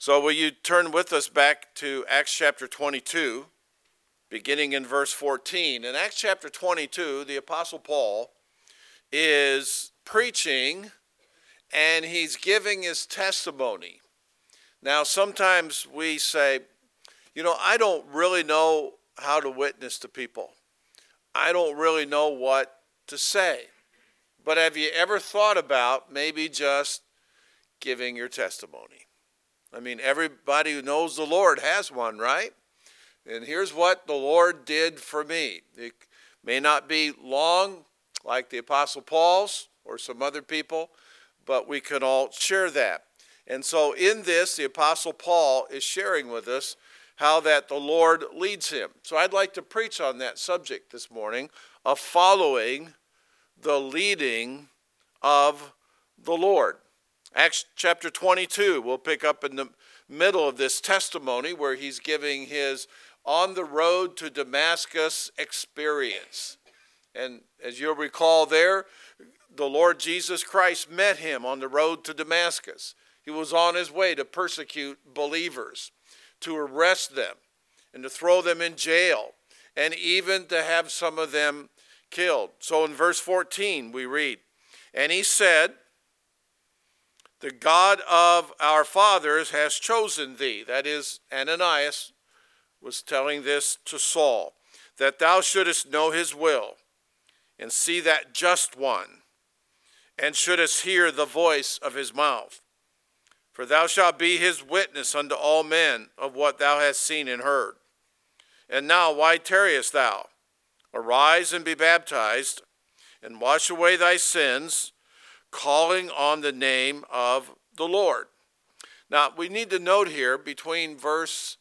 So will you turn with us back to Acts chapter 22, beginning in verse 14. In Acts chapter 22, the Apostle Paul is preaching and he's giving his testimony. Now, sometimes we say, I don't really know how to witness to people. I don't really know what to say. But have you ever thought about maybe just giving your testimony? I mean, everybody who knows the Lord has one, right? And here's what the Lord did for me. It may not be long like the Apostle Paul's or some other people, but we can all share that. And so in this, the Apostle Paul is sharing with us how that the Lord leads him. So I'd like to preach on that subject this morning of following the leading of the Lord. Acts chapter 22, we'll pick up in the middle of this testimony where he's giving his on the road to Damascus experience. And as you'll recall there, the Lord Jesus Christ met him on the road to Damascus. He was on his way to persecute believers, to arrest them, and to throw them in jail, and even to have some of them killed. So in verse 14 we read, "And he said, the God of our fathers has chosen thee," that is, Ananias was telling this to Saul, "that thou shouldest know his will, and see that just one, and shouldest hear the voice of his mouth. For thou shalt be his witness unto all men of what thou hast seen and heard. And now why tarriest thou? Arise and be baptized, and wash away thy sins, calling on the name of the Lord." Now, we need to note here, between verse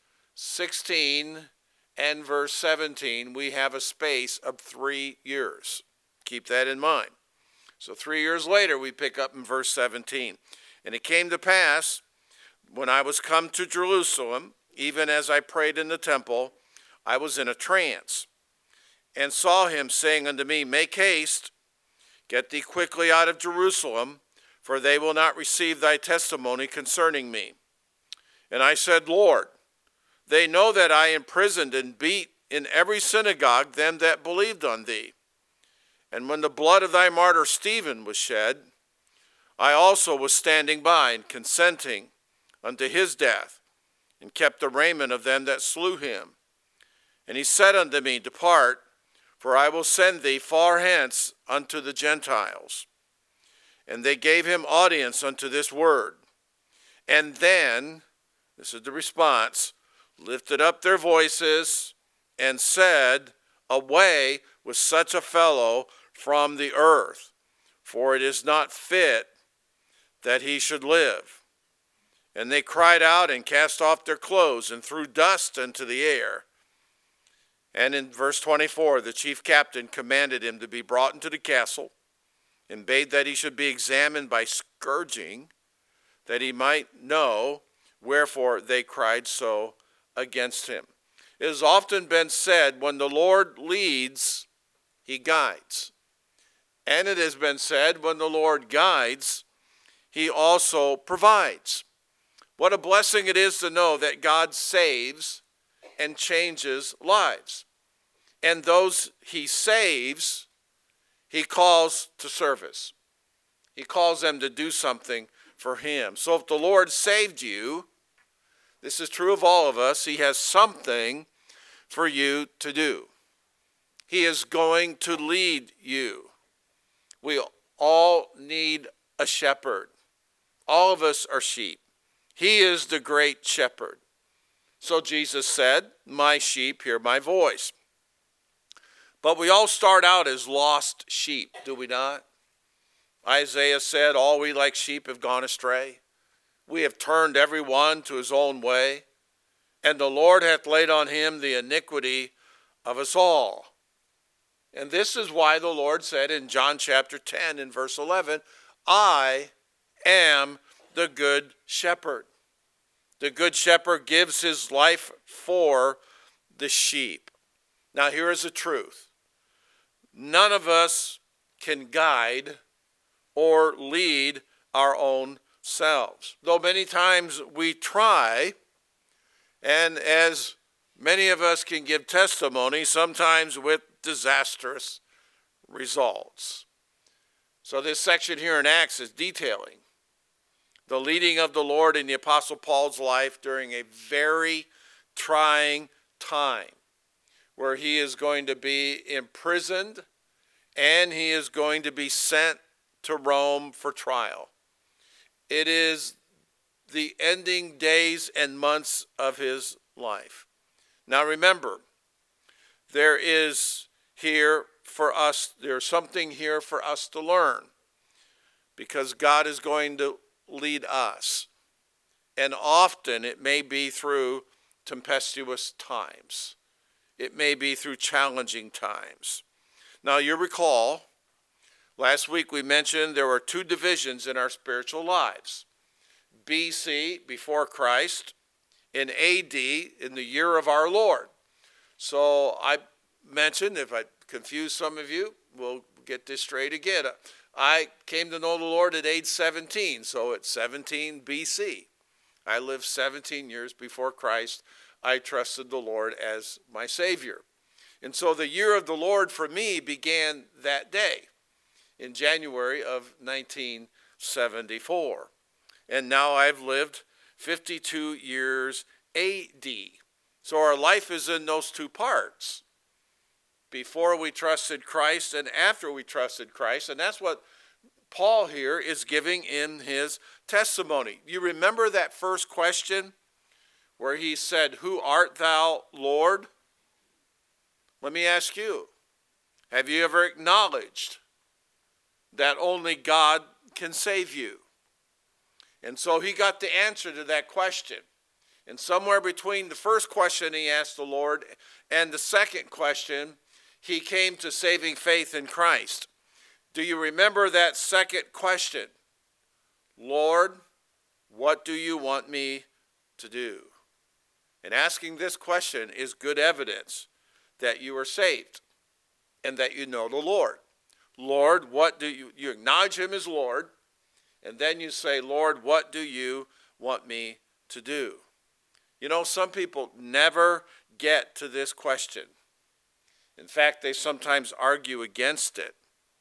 16 and verse 17, we have a space of 3 years. Keep that in mind. So 3 years later, we pick up in verse 17. "And it came to pass, when I was come to Jerusalem, even as I prayed in the temple, I was in a trance, and saw him saying unto me, Make haste, get thee quickly out of Jerusalem, for they will not receive thy testimony concerning me. And I said, Lord, they know that I imprisoned and beat in every synagogue them that believed on thee. And when the blood of thy martyr Stephen was shed, I also was standing by and consenting unto his death, and kept the raiment of them that slew him. And he said unto me, Depart, for I will send thee far hence unto the Gentiles. And they gave him audience unto this word. And then," this is the response, "lifted up their voices and said, Away with such a fellow from the earth, for it is not fit that he should live. And they cried out and cast off their clothes and threw dust into the air. And in verse 24, the chief captain commanded him to be brought into the castle, and bade that he should be examined by scourging, that he might know wherefore they cried so against him." It has often been said, when the Lord leads, he guides. And it has been said, when the Lord guides, he also provides. What a blessing it is to know that God saves and changes lives. And those he saves, he calls to service. He calls them to do something for him. So if the Lord saved you, this is true of all of us, he has something for you to do. He is going to lead you. We all need a shepherd. All of us are sheep. He is the great shepherd. So Jesus said, My sheep hear my voice. But we all start out as lost sheep, do we not? Isaiah said, All we like sheep have gone astray. We have turned every one to his own way. And the Lord hath laid on him the iniquity of us all. And this is why the Lord said in John chapter 10 and verse 11, I am the good shepherd. The good shepherd gives his life for the sheep. Now here is the truth. None of us can guide or lead our own ourselves. Though many times we try, and as many of us can give testimony, sometimes with disastrous results. So this section here in Acts is detailing the leading of the Lord in the Apostle Paul's life during a very trying time, where he is going to be imprisoned and he is going to be sent to Rome for trial. It is the ending days and months of his life. Now remember, there's something here for us to learn, because God is going to lead us. And often it may be through tempestuous times. It may be through challenging times. Now you recall, last week we mentioned there were two divisions in our spiritual lives. BC, before Christ, and AD, in the year of our Lord. So I mentioned, if I confuse some of you, we'll get this straight again. I came to know the Lord at age 17, so at 17 BC. I lived 17 years before Christ. I trusted the Lord as my Savior. And so the year of the Lord for me began that day in January of 1974. And now I've lived 52 years AD. So our life is in those two parts. Before we trusted Christ and after we trusted Christ. And that's what Paul here is giving in his testimony. You remember that first question where he said, "Who art thou, Lord?" Let me ask you, have you ever acknowledged that only God can save you? And so he got the answer to that question. And somewhere between the first question he asked the Lord and the second question, he came to saving faith in Christ. Do you remember that second question? Lord, what do you want me to do? And asking this question is good evidence that you are saved and that you know the Lord. Lord, what do you acknowledge him as Lord, and then you say, Lord, what do you want me to do? You know, some people never get to this question. In fact, they sometimes argue against it.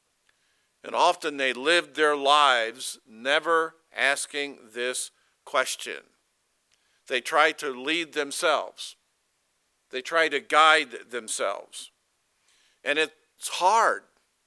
And often they live their lives never asking this question. They try to lead themselves. They try to guide themselves. And it's hard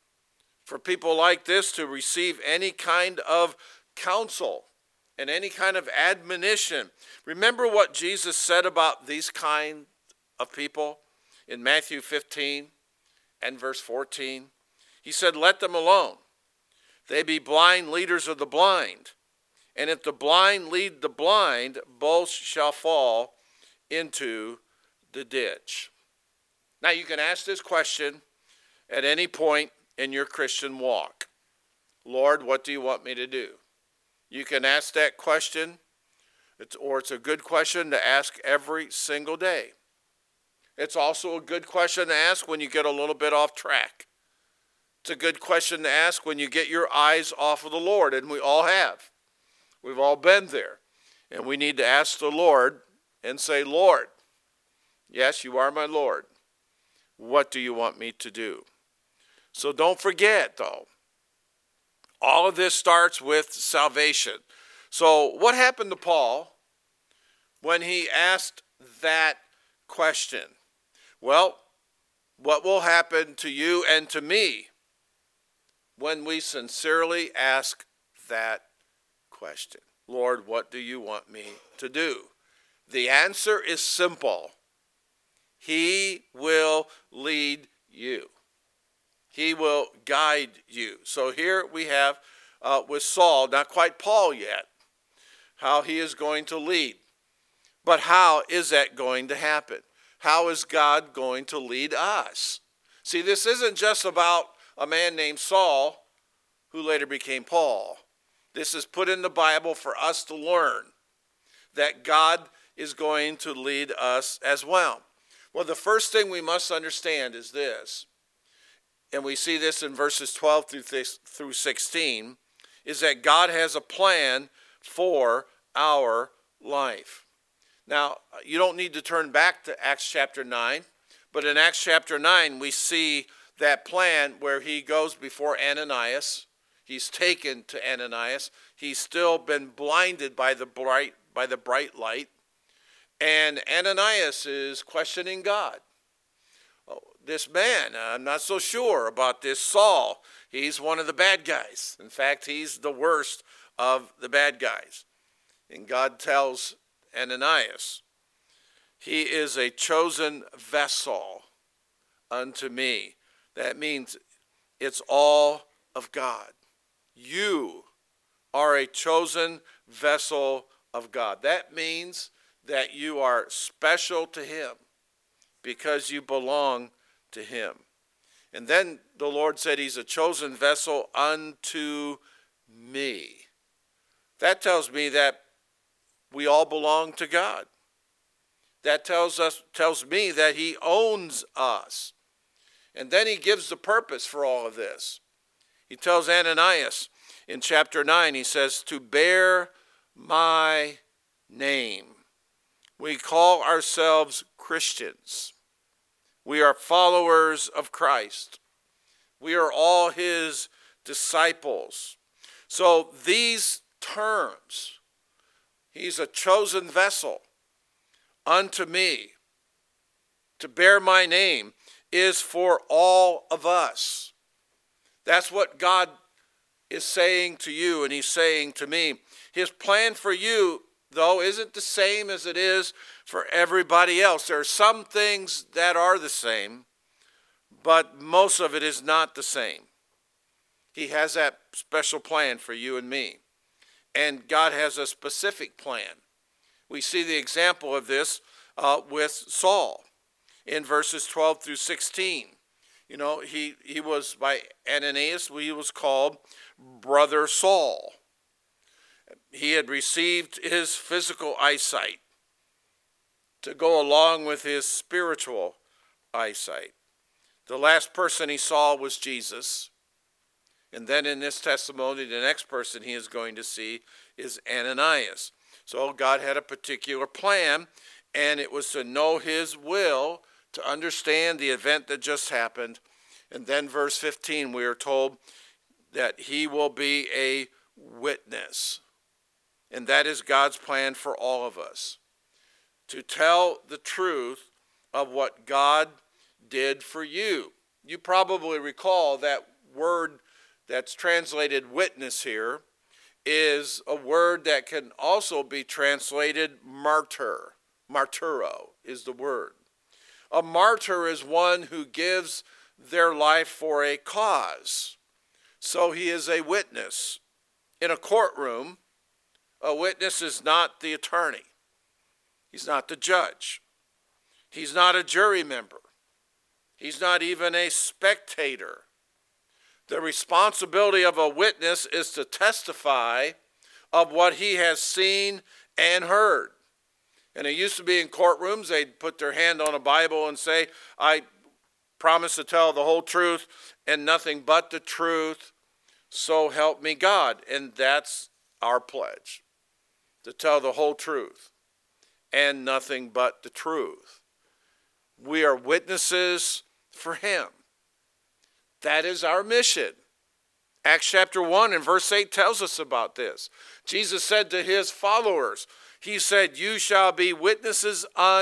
for people like this to receive any kind of counsel and any kind of admonition. Remember what Jesus said about these kind of people in Matthew 15 and verse 14? He said, "Let them alone. They be blind leaders of the blind. And if the blind lead the blind, both shall fall into the ditch." Now you can ask this question at any point in your Christian walk. Lord, what do you want me to do? You can ask that question, it's a good question to ask every single day. It's also a good question to ask when you get a little bit off track. It's a good question to ask when you get your eyes off of the Lord, and we all have. We've all been there. And we need to ask the Lord and say, Lord, yes, you are my Lord. What do you want me to do? So don't forget, though, all of this starts with salvation. So what happened to Paul when he asked that question? Well, what will happen to you and to me when we sincerely ask that question? Lord, what do you want me to do? The answer is simple. He will lead you. He will guide you. So here we have with Saul, not quite Paul yet, how he is going to lead. But how is that going to happen? How is God going to lead us? See, this isn't just about a man named Saul who later became Paul. This is put in the Bible for us to learn that God is going to lead us as well. Well, the first thing we must understand is this, and we see this in verses 12 through 16, is that God has a plan for our life. Now, you don't need to turn back to Acts chapter 9, but in Acts chapter 9, we see that plan where he goes before Ananias. He's taken to Ananias. He's still been blinded by the bright light. And Ananias is questioning God. Oh, this man, I'm not so sure about this Saul. He's one of the bad guys. In fact, he's the worst of the bad guys. And God tells Ananias, he is a chosen vessel unto me. That means it's all of God. You are a chosen vessel of God. That means that you are special to him because you belong to him. And then the Lord said he's a chosen vessel unto me. That tells me that we all belong to God. That tells me that he owns us. And then he gives the purpose for all of this. He tells Ananias in chapter 9, he says, to bear my name. We call ourselves Christians. We are followers of Christ. We are all his disciples. So these terms, he's a chosen vessel unto me, to bear my name, is for all of us. That's what God is saying to you, and he's saying to me. His plan for you, though, isn't the same as it is for everybody else. There are some things that are the same, but most of it is not the same. He has that special plan for you and me. And God has a specific plan. We see the example of this with Saul in verses 12 through 16. You know, he was, by Ananias, he was called Brother Saul. He had received his physical eyesight to go along with his spiritual eyesight. The last person he saw was Jesus. And then in this testimony, the next person he is going to see is Ananias. So God had a particular plan, and it was to know his will, to understand the event that just happened. And then verse 15, we are told that he will be a witness. And that is God's plan for all of us, to tell the truth of what God did for you. You probably recall that word that's translated witness here is a word that can also be translated martyr. Martyro is the word. A martyr is one who gives their life for a cause. So he is a witness. In a courtroom, a witness is not the attorney. He's not the judge. He's not a jury member. He's not even a spectator. The responsibility of a witness is to testify of what he has seen and heard. And it used to be in courtrooms, they'd put their hand on a Bible and say, I promise to tell the whole truth and nothing but the truth, so help me God. And that's our pledge, to tell the whole truth and nothing but the truth. We are witnesses for him. That is our mission. Acts chapter 1 and verse 8 tells us about this. Jesus said to his followers, he said, you shall be witnesses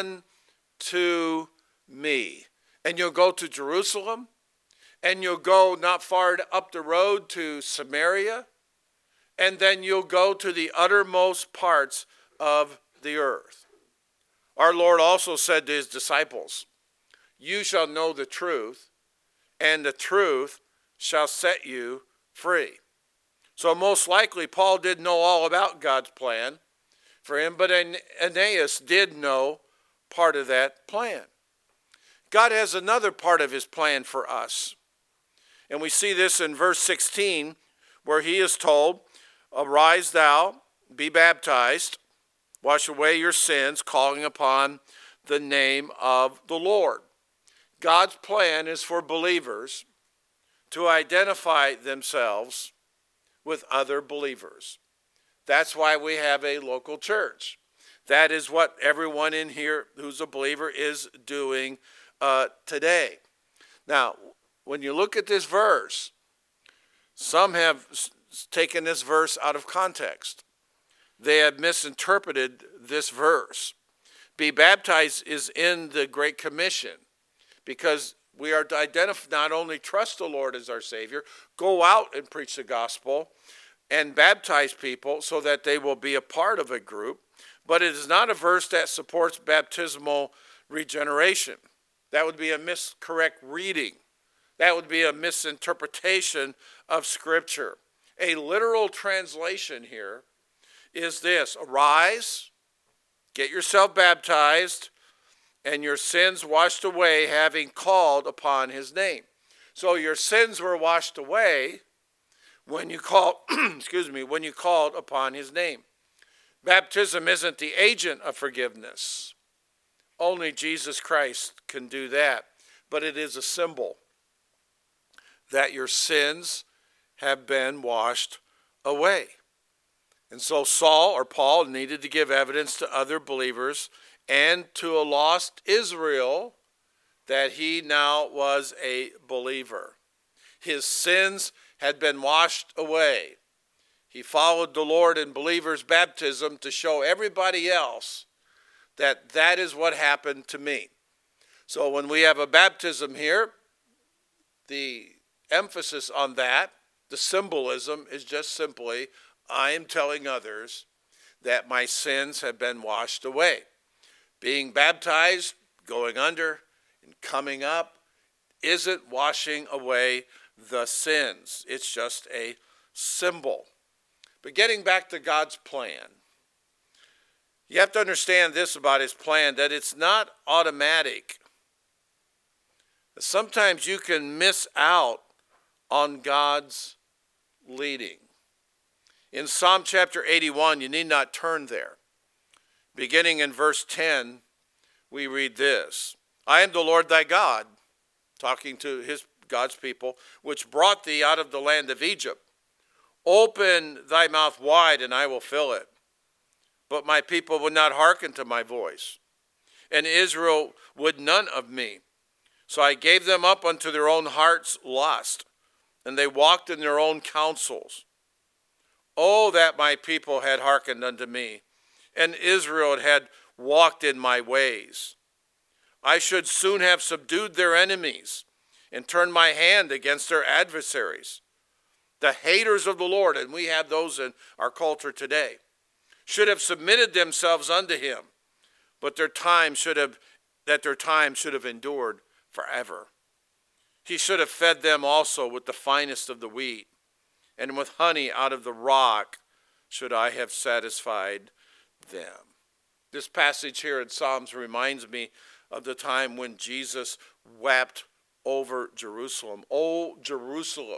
unto me. And you'll go to Jerusalem, and you'll go not far up the road to Samaria, and then you'll go to the uttermost parts of the earth. Our Lord also said to his disciples, you shall know the truth, and the truth shall set you free. So most likely Paul did know all about God's plan for him, but Aeneas did know part of that plan. God has another part of his plan for us. And we see this in verse 16, where he is told, arise thou, be baptized, wash away your sins, calling upon the name of the Lord. God's plan is for believers to identify themselves with other believers. That's why we have a local church. That is what everyone in here who's a believer is doing today. Now, when you look at this verse, some have taken this verse out of context. They have misinterpreted this verse. Be baptized is in the Great Commission, because we are to identify, not only trust the Lord as our Savior, go out and preach the gospel and baptize people so that they will be a part of a group, but it is not a verse that supports baptismal regeneration. That would be a miscorrect reading. That would be a misinterpretation of Scripture. A literal translation here is this: arise, get yourself baptized, and your sins washed away, having called upon his name. So your sins were washed away when you called, when you called upon his name. Baptism isn't the agent of forgiveness. Only Jesus Christ can do that. But it is a symbol that your sins have been washed away. And so Saul or Paul needed to give evidence to other believers and to a lost Israel that he now was a believer. His sins had been washed away. He followed the Lord in believers' baptism to show everybody else that that is what happened to me. So when we have a baptism here, the emphasis on that, the symbolism is just simply, I am telling others that my sins have been washed away. Being baptized, going under, and coming up isn't washing away the sins. It's just a symbol. But getting back to God's plan, you have to understand this about his plan, that it's not automatic. Sometimes you can miss out on God's leading. In Psalm chapter 81, you need not turn there. Beginning in verse 10, we read this: I am the Lord thy God, talking to God's people, which brought thee out of the land of Egypt. Open thy mouth wide, and I will fill it. But my people would not hearken to my voice, and Israel would none of me. So I gave them up unto their own heart's lust, and they walked in their own counsels. Oh, that my people had hearkened unto me, and Israel had walked in my ways. I should soon have subdued their enemies, and turned my hand against their adversaries. The haters of the Lord, and we have those in our culture today, should have submitted themselves unto him, but their time should have endured forever. He should have fed them also with the finest of the wheat, and with honey out of the rock should I have satisfied them. This passage here in Psalms reminds me of the time when Jesus wept over Jerusalem. O Jerusalem,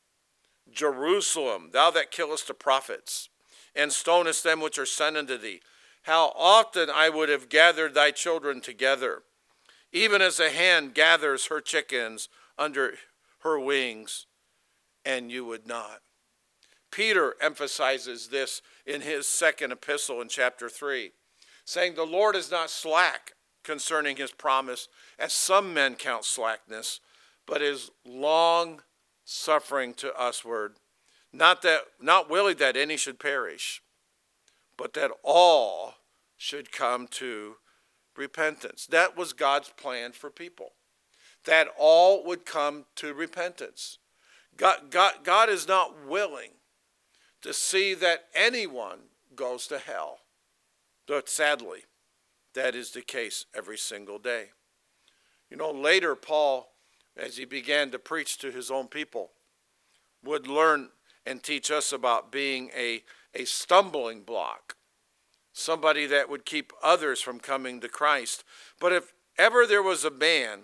Jerusalem, thou that killest the prophets, and stonest them which are sent unto thee, how often I would have gathered thy children together, even as a hen gathers her chickens under her wings, and you would not. Peter emphasizes this in his second epistle in chapter 3, saying, the Lord is not slack concerning his promise, as some men count slackness, but is long suffering to usward, not willing that any should perish, but that all should come to repentance. That was God's plan for people, that all would come to repentance. God is not willing to see that anyone goes to hell. But sadly, that is the case every single day. You know, later Paul, as he began to preach to his own people, would learn and teach us about being a stumbling block, somebody that would keep others from coming to Christ. But if ever there was a man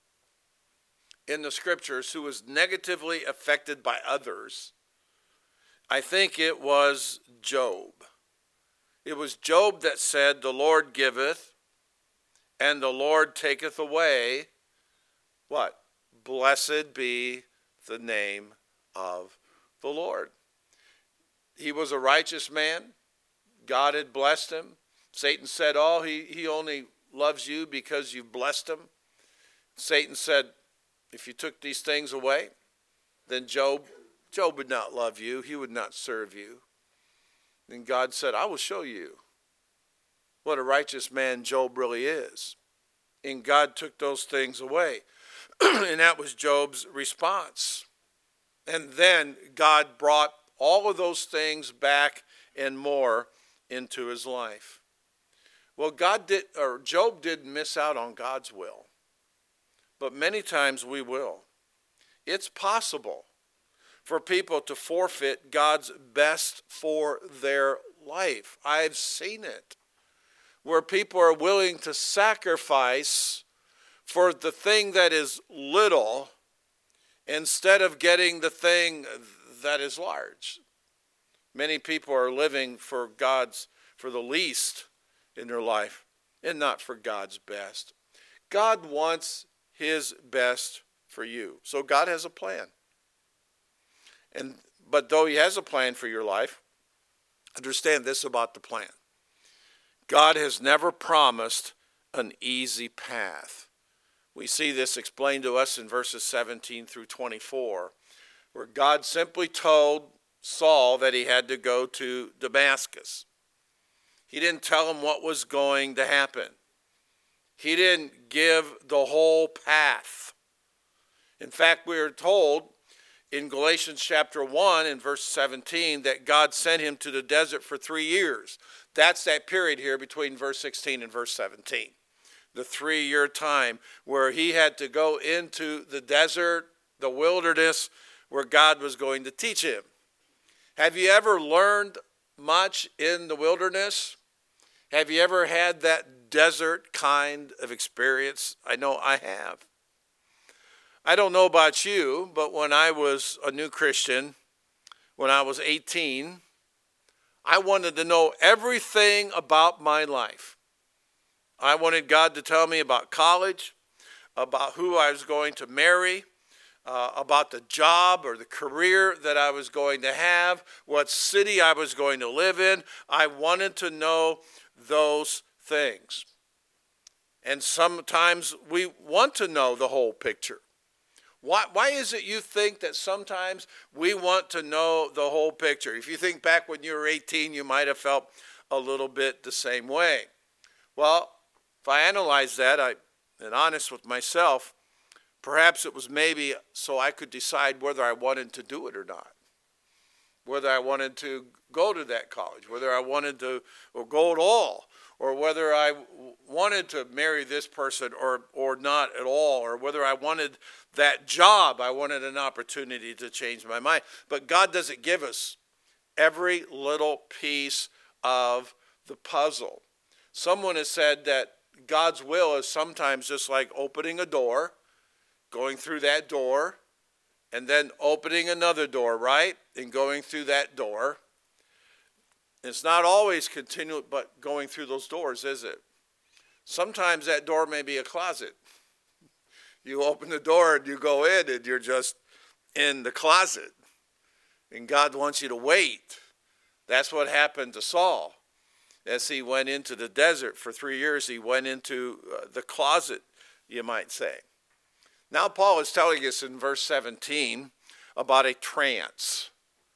in the scriptures who was negatively affected by others, I think it was Job. It was Job that said, the Lord giveth, and the Lord taketh away. What? Blessed be the name of the Lord. He was a righteous man. God had blessed him. Satan said, oh, he only loves you because you've blessed him. Satan said, if you took these things away, then Job would not love you. He would not serve you. And God said, I will show you what a righteous man Job really is. And God took those things away. And that was Job's response. And then God brought all of those things back and more into his life. Well, Job didn't miss out on God's will. But many times we will. It's possible for people to forfeit God's best for their life. I've seen it. Where people are willing to sacrifice for the thing that is little instead of getting the thing that is large. Many people are living for the least in their life and not for God's best. God wants his best for you. So God has a plan. But though he has a plan for your life, understand this about the plan. God has never promised an easy path. We see this explained to us in verses 17 through 24, where God simply told Saul that he had to go to Damascus. He didn't tell him what was going to happen. He didn't give the whole path. In fact, we are told in Galatians chapter 1 and verse 17 that God sent him to the desert for 3 years. That's that period here between verse 16 and verse 17. The 3-year time where he had to go into the desert, the wilderness, where God was going to teach him. Have you ever learned much in the wilderness? Have you ever had that desert kind of experience? I know I have. I don't know about you, but when I was a new Christian, when I was 18, I wanted to know everything about my life. I wanted God to tell me about college, about who I was going to marry, about the job or the career that I was going to have, what city I was going to live in. I wanted to know those things. And sometimes we want to know the whole picture. Why is it you think that sometimes we want to know the whole picture? If you think back when you were 18, you might have felt a little bit the same way. Well, if I analyze that, and honest with myself, perhaps it was maybe so I could decide whether I wanted to do it or not. Whether I wanted to go to that college, whether I wanted to go at all, or whether I wanted to marry this person or not at all, or whether I wanted that job, I wanted an opportunity to change my mind. But God doesn't give us every little piece of the puzzle. Someone has said that God's will is sometimes just like opening a door, going through that door, and then opening another door, right? And going through that door. It's not always continual, but going through those doors, is it? Sometimes that door may be a closet. You open the door and you go in and you're just in the closet. And God wants you to wait. That's what happened to Saul. As he went into the desert for 3 years, he went into the closet, you might say. Now Paul is telling us in verse 17 about a trance.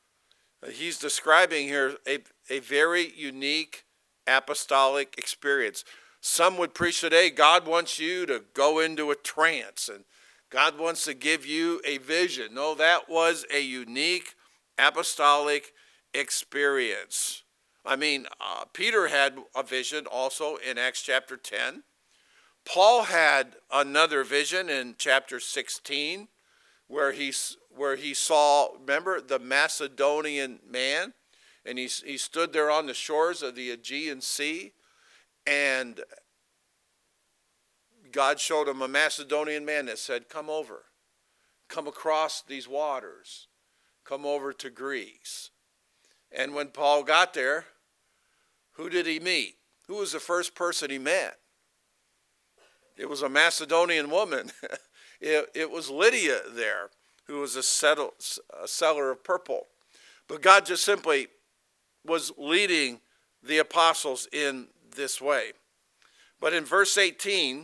He's describing here a very unique apostolic experience. Some would preach today, God wants you to go into a trance and God wants to give you a vision. No, that was a unique apostolic experience. I mean, Peter had a vision also in Acts chapter 10. Paul had another vision in chapter 16 where he saw, remember, the Macedonian man, and he stood there on the shores of the Aegean Sea, and God showed him a Macedonian man that said, come over, come across these waters, come over to Greece. And when Paul got there, who did he meet? Who was the first person he met? It was a Macedonian woman. It was Lydia there, who was a seller of purple. But God just simply was leading the apostles in this way. But in verse 18,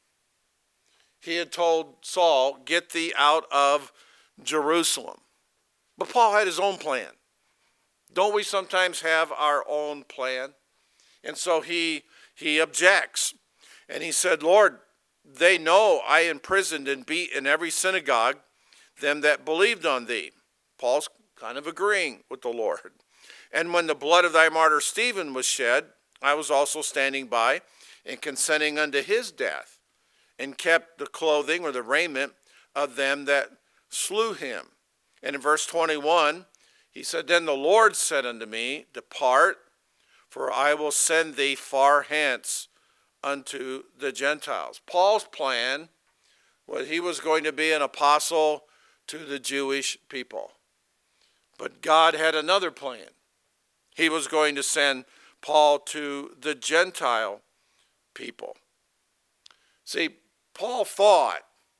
he had told Saul, get thee out of Jerusalem. But Paul had his own plan. Don't we sometimes have our own plan? And so he objects. And he said, Lord, they know I imprisoned and beat in every synagogue them that believed on thee. Paul's kind of agreeing with the Lord. And when the blood of thy martyr Stephen was shed, I was also standing by and consenting unto his death, and kept the clothing or the raiment of them that slew him. And in verse 21, he said, Then the Lord said unto me, Depart, for I will send thee far hence unto the Gentiles. Paul's plan was he was going to be an apostle to the Jewish people. But God had another plan. He was going to send Paul to the Gentile people. See, Paul thought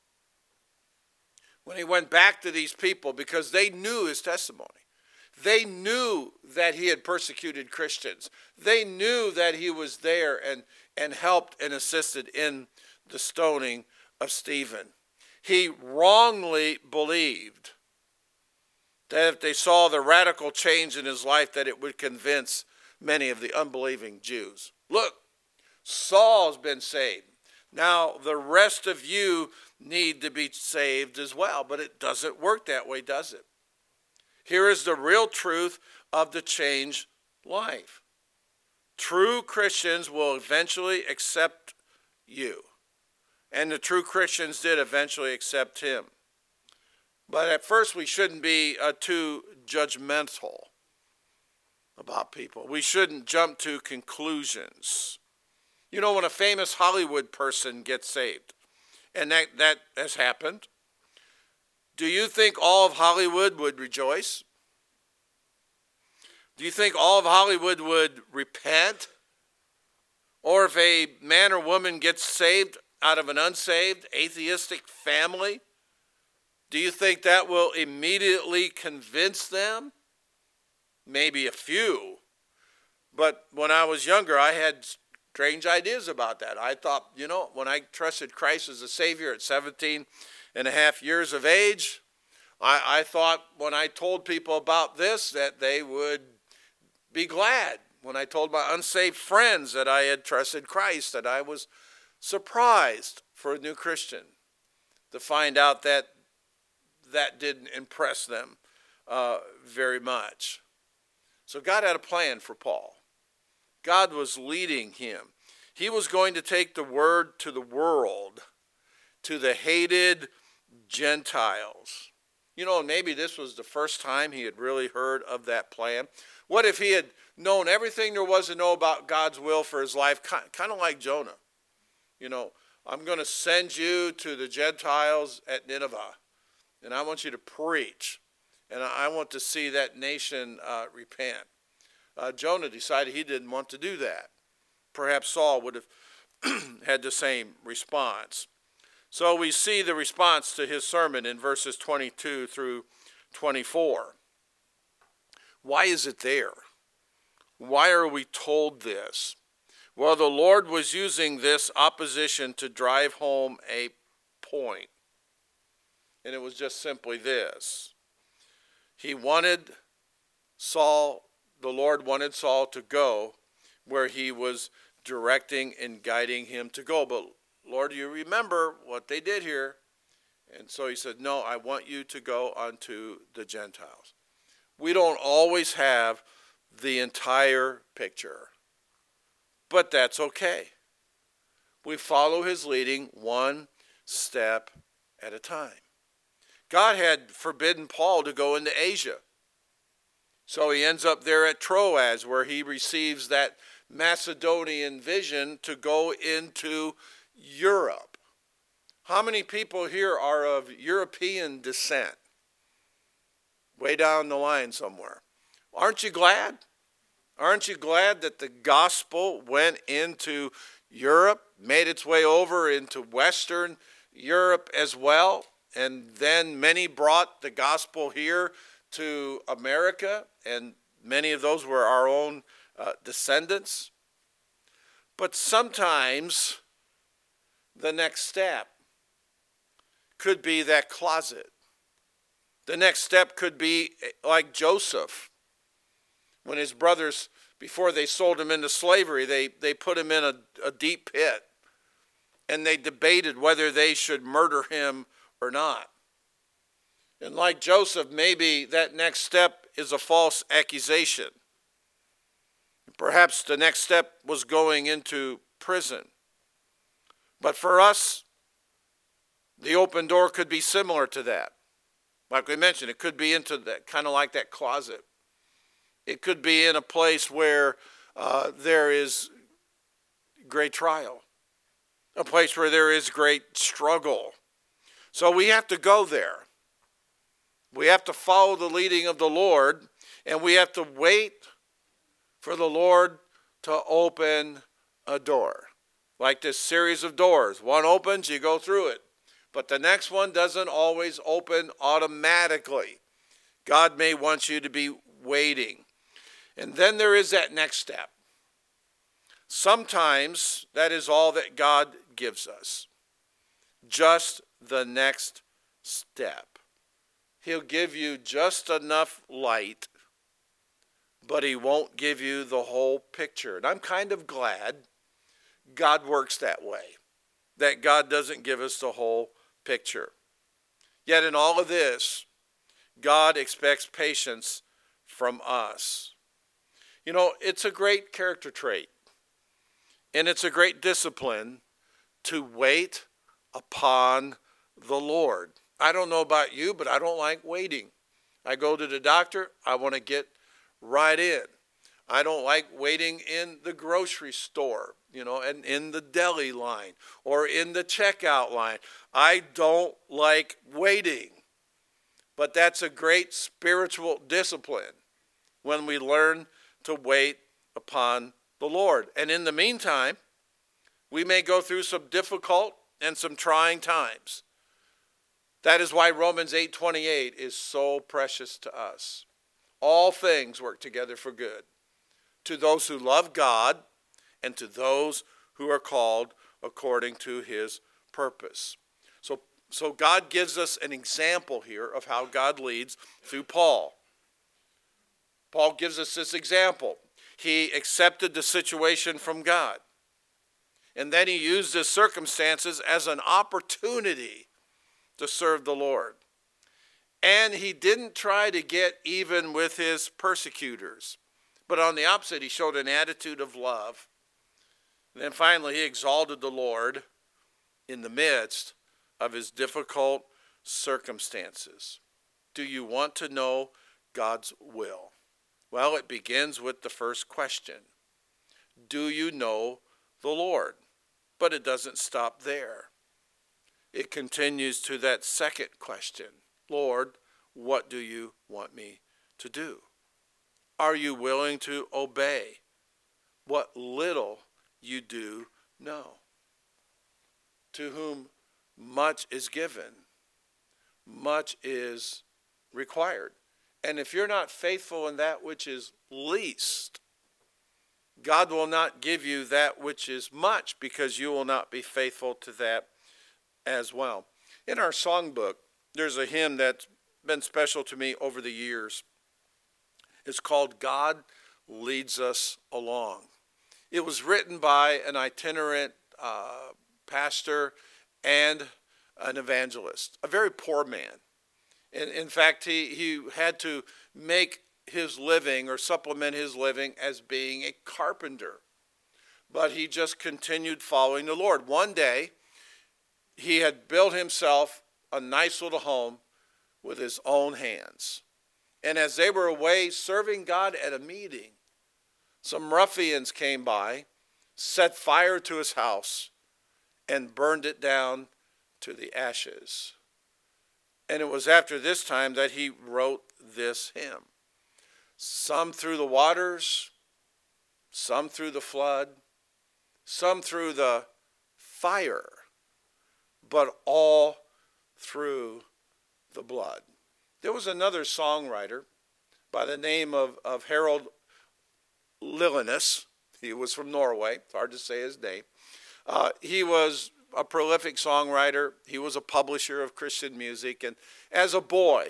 when he went back to these people, because they knew his testimony, they knew that he had persecuted Christians. They knew that he was there and helped and assisted in the stoning of Stephen. He wrongly believed that if they saw the radical change in his life, that it would convince many of the unbelieving Jews. Look, Saul's been saved. Now the rest of you need to be saved as well. But it doesn't work that way, does it? Here is the real truth of the changed life. True Christians will eventually accept you. And the true Christians did eventually accept him. But at first we shouldn't be too judgmental about people. We shouldn't jump to conclusions. You know, when a famous Hollywood person gets saved, and that has happened, do you think all of Hollywood would rejoice? Do you think all of Hollywood would repent? Or if a man or woman gets saved out of an unsaved, atheistic family, do you think that will immediately convince them? Maybe a few. But when I was younger, I had strange ideas about that. I thought, when I trusted Christ as a Savior at 17 and a half years of age, I thought when I told people about this that they would be glad. When I told my unsaved friends that I had trusted Christ, that I was surprised for a new Christian to find out that that didn't impress them very much. So God had a plan for Paul. God was leading him. He was going to take the word to the world, to the hated Gentiles. Maybe this was the first time he had really heard of that plan. What if he had known everything there was to know about God's will for his life, kind of like Jonah? I'm going to send you to the Gentiles at Nineveh, and I want you to preach, and I want to see that nation repent. Jonah decided he didn't want to do that. Perhaps Saul would have had the same response. So we see the response to his sermon in verses 22 through 24. Why is it there? Why are we told this? Well, the Lord was using this opposition to drive home a point. And it was just simply this. The Lord wanted Saul to go where he was directing and guiding him to go. But Lord, you remember what they did here. And so he said, no, I want you to go unto the Gentiles. We don't always have the entire picture, but that's okay. We follow his leading one step at a time. God had forbidden Paul to go into Asia. So he ends up there at Troas, where he receives that Macedonian vision to go into Europe. How many people here are of European descent? Way down the line somewhere. Aren't you glad? Aren't you glad that the gospel went into Europe, made its way over into Western Europe as well, and then many brought the gospel here to America, and many of those were our own descendants. But sometimes the next step could be that closet. The next step could be like Joseph. When his brothers, before they sold him into slavery, they put him in a deep pit. And they debated whether they should murder him or not. And like Joseph, maybe that next step is a false accusation. Perhaps the next step was going into prison. But for us, the open door could be similar to that. Like we mentioned, it could be into that, kind of like that closet. It could be in a place where there is great trial, a place where there is great struggle. So we have to go there. We have to follow the leading of the Lord, and we have to wait for the Lord to open a door. Like this series of doors. One opens, you go through it. But the next one doesn't always open automatically. God may want you to be waiting. And then there is that next step. Sometimes that is all that God gives us. Just the next step. He'll give you just enough light, but he won't give you the whole picture. And I'm kind of glad God works that way, that God doesn't give us the whole picture. Yet in all of this, God expects patience from us. You know, it's a great character trait, and it's a great discipline to wait upon the Lord. I don't know about you, but I don't like waiting. I go to the doctor, I want to get right in. I don't like waiting in the grocery store, and in the deli line or in the checkout line. I don't like waiting. But that's a great spiritual discipline when we learn to wait upon the Lord. And in the meantime, we may go through some difficult and some trying times. That is why Romans 8:28 is so precious to us. All things work together for good, to those who love God and to those who are called according to his purpose. So God gives us an example here of how God leads through Paul. Paul gives us this example. He accepted the situation from God. And then he used his circumstances as an opportunity to serve the Lord. And he didn't try to get even with his persecutors. But on the opposite, he showed an attitude of love. And then finally, he exalted the Lord in the midst of his difficult circumstances. Do you want to know God's will? Well, it begins with the first question. Do you know the Lord? But it doesn't stop there. It continues to that second question. Lord, what do you want me to do? Are you willing to obey what little you do know? To whom much is given, much is required. And if you're not faithful in that which is least, God will not give you that which is much, because you will not be faithful to that as well. In our songbook, there's a hymn that's been special to me over the years. It's called God Leads Us Along. It was written by an itinerant pastor and an evangelist, a very poor man. In fact, he had to make his living or supplement his living as being a carpenter. But he just continued following the Lord. One day, he had built himself a nice little home with his own hands. And as they were away serving God at a meeting, some ruffians came by, set fire to his house, and burned it down to the ashes. And it was after this time that he wrote this hymn. Some through the waters, some through the flood, some through the fire, but all through the blood. There was another songwriter by the name of Harold Lillinus. He was from Norway. It's hard to say his name. He was a prolific songwriter. He was a publisher of Christian music. And as a boy,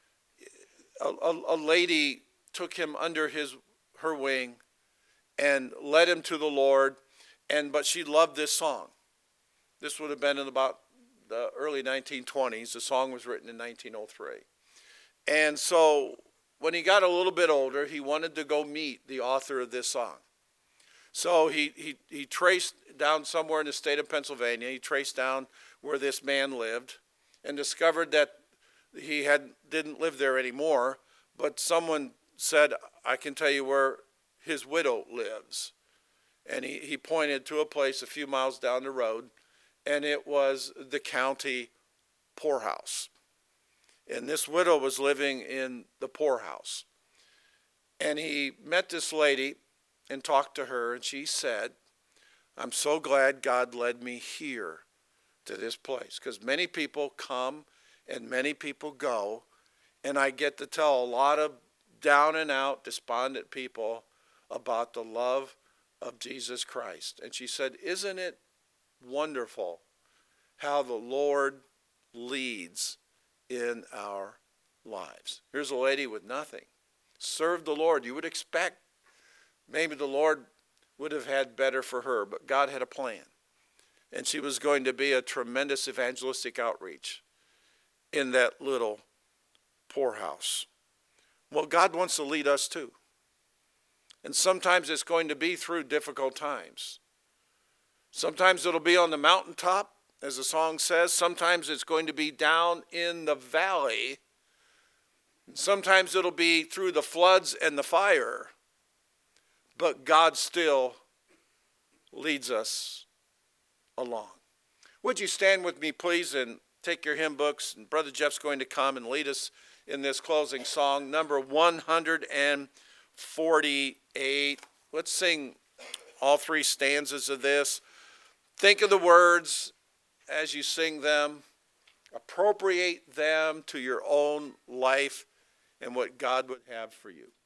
a lady took him under her wing and led him to the Lord. But she loved this song. This would have been in about the early 1920s. The song was written in 1903. And so when he got a little bit older, he wanted to go meet the author of this song. So he traced down somewhere in the state of Pennsylvania. He traced down where this man lived and discovered that he didn't live there anymore. But someone said, I can tell you where his widow lives. And he pointed to a place a few miles down the road, and it was the county poorhouse. And this widow was living in the poorhouse. And he met this lady and talked to her, and she said, I'm so glad God led me here to this place, because many people come and many people go, and I get to tell a lot of down and out, despondent people about the love of Jesus Christ. And she said, isn't it wonderful how the Lord leads in our lives? Here's a lady with nothing. Served the Lord. You would expect maybe the Lord would have had better for her, but God had a plan. And she was going to be a tremendous evangelistic outreach in that little poorhouse. Well, God wants to lead us too. And sometimes it's going to be through difficult times. Sometimes it'll be on the mountaintop, as the song says. Sometimes it's going to be down in the valley. And sometimes it'll be through the floods and the fire. But God still leads us along. Would you stand with me, please, and take your hymn books? And Brother Jeff's going to come and lead us in this closing song, number 148. Let's sing all three stanzas of this. Think of the words as you sing them. Appropriate them to your own life and what God would have for you.